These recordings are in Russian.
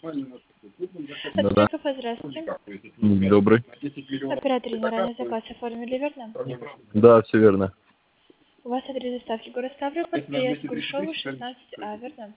Да-да. Здравствуйте. Добрый. Оператор ранее заказ оформили, верно? Да, все верно. У вас адрес доставки город Ставрополь, приезд Куршова, 16А, верно?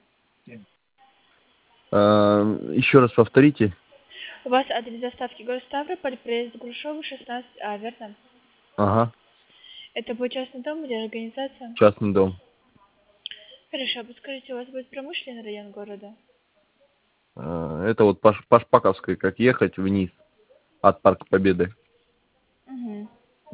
Еще раз повторите. У вас адрес доставки город Ставрополь, приезд Грушова, 16А, верно? Ага, Это будет частный дом или организация? частный дом. Хорошо, подскажите, у вас будет промышленный район города? Это вот по Шпаковской, как ехать вниз от Парка Победы. Угу.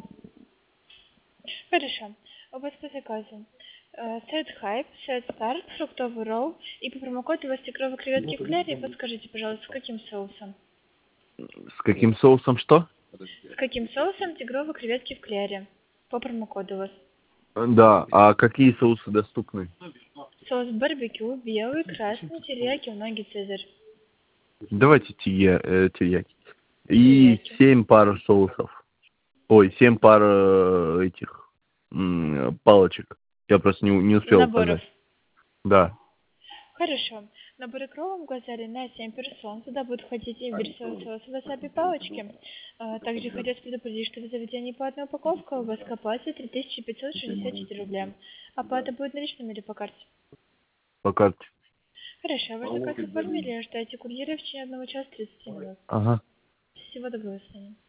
Хорошо. У вас по заказу сет хайп, сет старт, фруктовый ролл и по промокоду у вас тигровые креветки в кляре. Подскажите, пожалуйста, с каким соусом? С каким соусом что? С каким соусом тигровые креветки в кляре? По промокоду у вас. Да, а какие соусы доступны? Соус барбекю, белый, красный, терияки, унаги, цезарь. Давайте терияки. И Терияки. 7 пар соусов. Ой, 7 пар этих палочек. Я просто не успел Наборов. указать. Да. Хорошо. Наборы кроллом указали на 7 персон. Сюда будут входить имбирь, соус, васаби, палочки. Также хотелось предупредить, что в заведении по одной упаковке у вас к оплате 3564 рубля. Оплата будет наличными или по карте? По карте. Хорошо, ваш заказ оформили. Ждайте курьера в течение 1 часа 30 минут. Ага. Всего доброго, Саня.